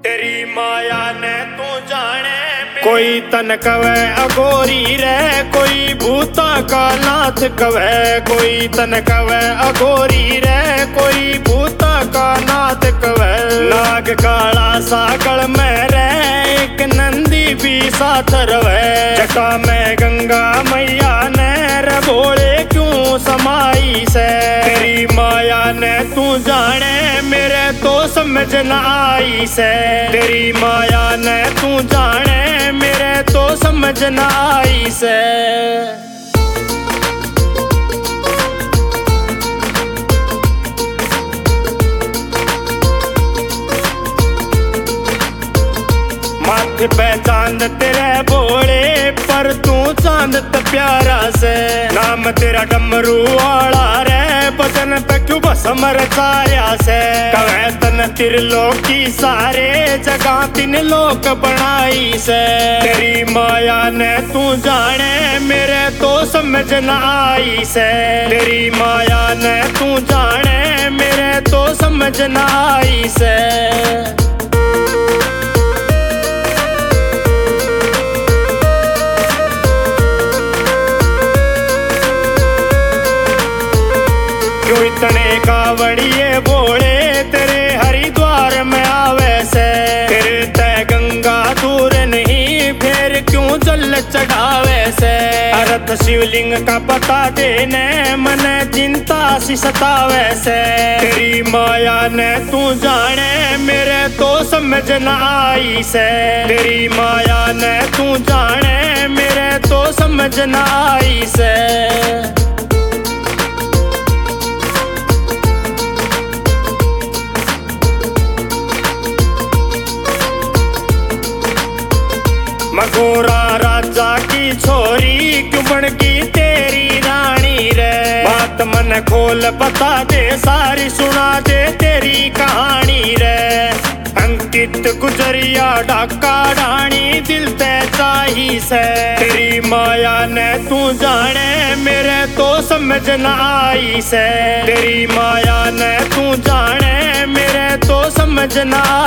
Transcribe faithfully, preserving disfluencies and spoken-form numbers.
तेरी माया ने तू जाने कोई तन कवे अगोरी रे, कोई भूता का नाथ कवे। कोई तन कवे अगोरी रे, कोई भूता का नाथ कवे। नाग काला सागल में रे, एक नंदी भी साथ रवे। जटा में गंगा मैया ने रे बोले क्यों समाई से। तेरी माया ने तू जाने मेरे तो समझ न आई से। तेरी माया ने तू जाने मेरे तो समझ न आई से। माथे पे चांद तेरे बोले पर तू चांद त प्यारा से। नाम तेरा डमरू वाला रे, बदन पे क्यों भस्म रचाया से। कवे तन त्रिलोकी सारे, जगह तीन लोक बनाई से। तेरी माया ने तू जाने मेरे तो समझ न आई से। तेरी माया ने तू जाने मेरे तो समझ न आई से। क्यों इतने कावड़िए बोले तेरे हरिद्वार में आवे से। तेरे तय गंगा दूर नहीं, फिर क्यों जल चढ़ावे से। अर्थ शिवलिंग का पता देने मन चिंता सी सतावे से। तेरी माया ने तू जाने मेरे तो समझ न आई से। तेरी माया ने तू जाने मेरे तो समझ न आई से। मगोरा राजा की छोरी क्यों बन गई तेरी रानी रे। बात मन खोल बता दे, सारी सुना दे तेरी कहानी रे। अंकित गुजरिया ढाका ढाणी दिल ते चाही से। तेरी माया ने तू जाने मेरे तो समझ न आई से। तेरी माया ने तू जाने मेरे तो समझ न